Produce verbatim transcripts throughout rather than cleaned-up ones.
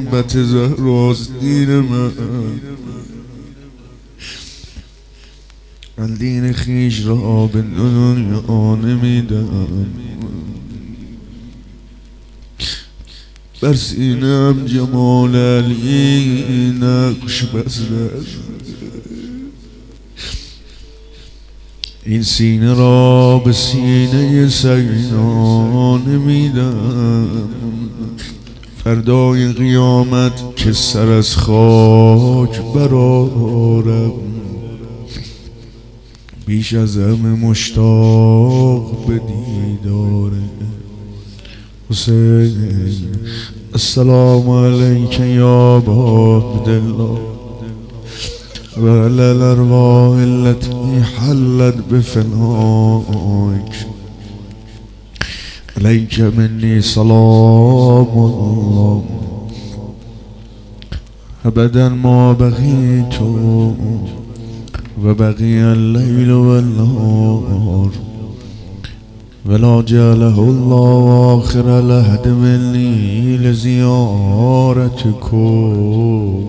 محبت زهراست دین من. من دین خیش را به دنیا نمیدم، بر سینم جمال علی نقش بسته. این سینه را به سینه سینا نمیدم، فردای قیامت که سر از خاک برآرم، بیش از همه مشتاق به دیدار حسین. السلام علیک یا ابا عبدالله و علی الارواح التي حلت بفنائك، علیک منی سلام الله ابدا ما بقیت و بقی اللیل و النهار، ولا جعله الله آخر العهد منی لزیارتکم.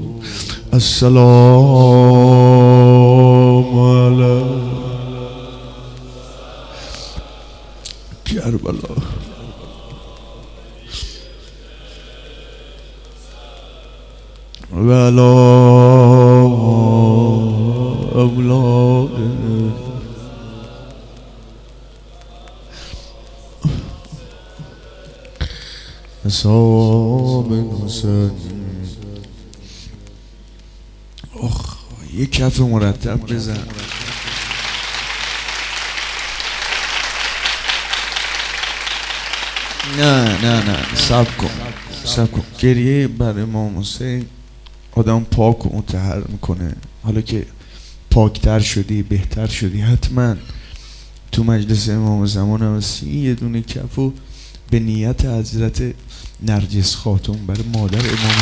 السلام علی کربلا و علی اولاد اصحاب حسین. آخ یک کف مرتب بزن. نه نه نه صبر کن صبر کن. گریه برای امام حسین آدم پاک و مطهر میکنه. حالا که پاکتر شدی بهتر شدی، حتما تو مجلس امام زمان هم هستی، یه دونه کفو به نیت حضرت نرجس خاتون برای مادر امام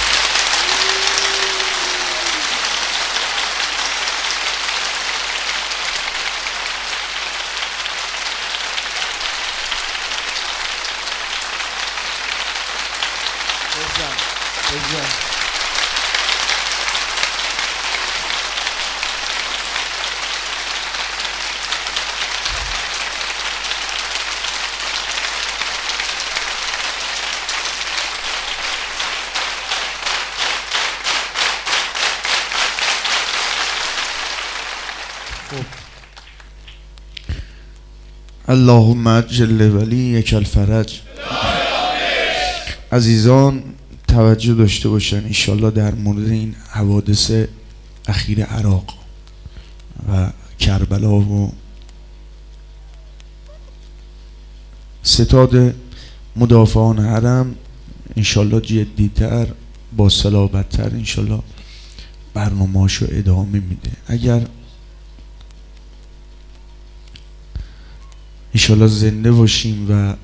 اللهم عجل ولیک الفرج. عزیزان توجه داشته باشن انشالله در مورد این حوادث اخیر عراق و کربلا و ستاد مدافعان حرم انشالله جدیتر با صلابتر انشالله برنامه‌اشو ادامه میده. اگر انشالله زنده باشیم و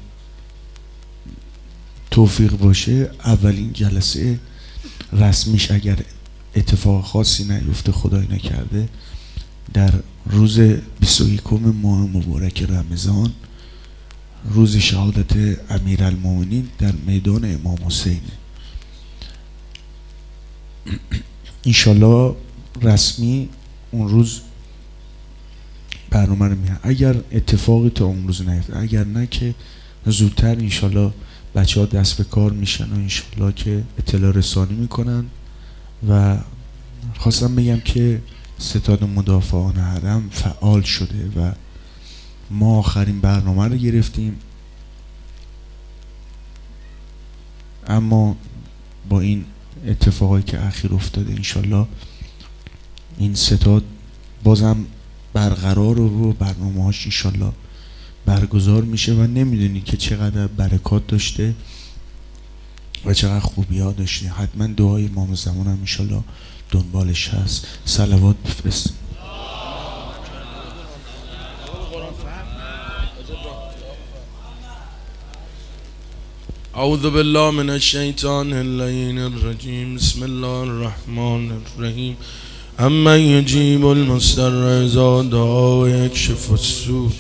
توفیق باشه، اولین جلسه رسمیش اگر اتفاق خاصی نیفته خدای نکرده در روز بیست و یکم ماه مبارک رمضان، روز شهادت امیرالمومنین در میدان امام حسین، انشالله رسمی اون روز برنامه رو میاد. اگر اتفاقی تا اون روز نیفته، اگر نه که زودتر انشالله بچه ها دست به کار میشن و انشالله که اطلاع رسانی میکنن. و خواستم بگم که ستاد مدافعان حرم فعال شده و ما آخرین برنامه رو گرفتیم، اما با این اتفاقی که اخیر افتاده انشالله این ستاد بازم برقرار و برنامه هاش انشالله برگزار میشه و نمیدونی که چقدر برکات داشته و چقدر خوبی ها داشته. حتما دعای امام زمان هم انشالله دنبالش هست. صلوات بفرست. اعوذ بالله من الشیطان اللعین الرجیم. بسم الله الرحمن الرحیم. اما یجیب المضطر اذا دعا و یکشف السوء.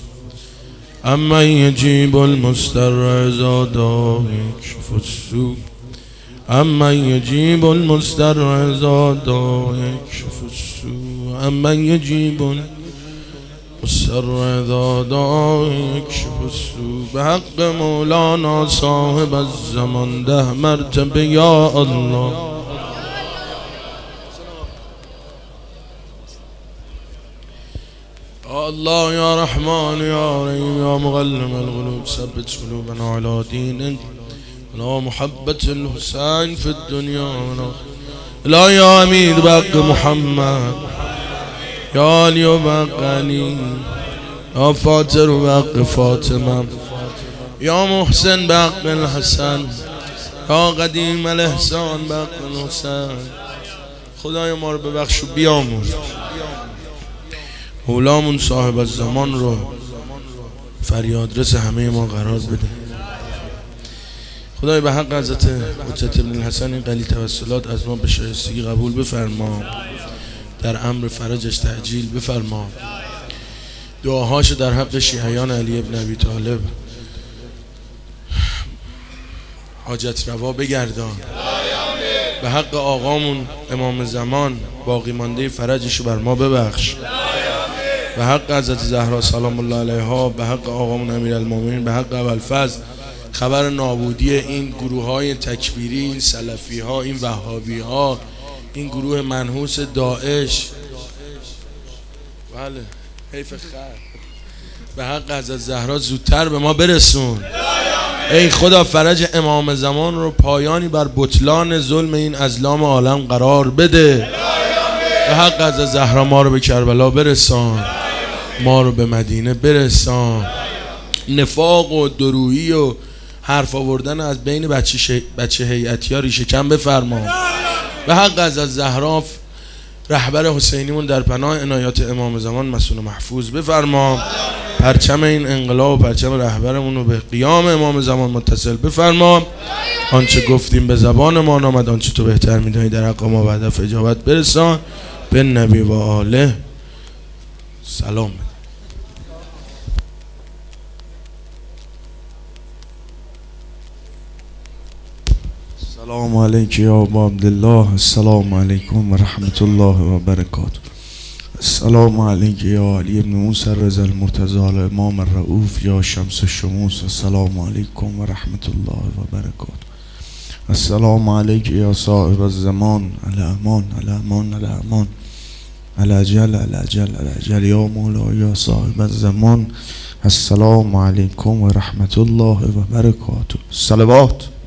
اما یجیب المضطر اذا دعا و یکشف السوء. امن یجیب المضطر اذا دعا یکشف السوء امن یجیب المضطر اذا دعا یکشف السوء به حق مولانا صاحب الزمان ده مرتبه یا الله. الله یا رحمان یا رحیم یا مقلب القلوب ثبت قلوبنا على دینک لا محبت الحسین فی الدنیا لا یا امید بق محمد یا علی و بق علی یا فاطر و بق فاطمه یا محسن بق الحسن یا قدیم الاحسان بق الحسین. خدای ما رو ببخش و بیامون. مولامون صاحب الزمان رو فریادرس همه ما قرار بده. خدای به حق حضرت حجت ابن الحسن این قلی توسلات از ما به شایستگی قبول بفرما، در امر فرجش تعجیل بفرما، دعاهاش در حق شیعیان علی ابن ابی طالب حاجت روا بگردان. به حق آقامون امام زمان باقی مانده فرجشو بر ما ببخش. به حق حضرت زهرا سلام الله علیها، به حق آقامون امیرالمومنین، به حق ابوالفضل خبر نابودی این گروه های تکفیری، این سلفی ها، این وهابی ها، این گروه منحوس داعش، بله حیف خیر، به حق حضرت زهرا زودتر به ما برسون. ای خدا فرج امام زمان رو پایانی بر بطلان ظلم این ازلام عالم قرار بده. به حق حضرت زهرا ما رو به کربلا برسان، ما رو به مدینه برسان. نفاق و درویی و حرف آوردن از بین بچه, ش... بچه هیئتی ها ریشه کم بفرما. به حق حضرت زهرا رهبر حسینیمون در پناه عنایات امام زمان مسئول و محفوظ بفرما. پرچم این انقلاب و پرچم رهبرمون رو به قیام امام زمان متصل بفرما. آنچه گفتیم به زبان ما نامد، آنچه تو بهتر میدانی در حق ما و هدف اجابت برسان. به نبی و آله سلام. السلام علیکم یا ابا عبدالله. السلام علیکم و رحمت الله و برکاته. السلام علیکم یا علی ابن موسی رضا المرتضی الامام الرؤوف یا شمس الشموس. السلام علیکم و رحمت الله و برکاته. السلام علیکم یا صاحب الزمان الامان الامان الامان العجل العجل العجل یا مولا یا صاحب الزمان. السلام علیکم و رحمت الله و برکاته. صلوات.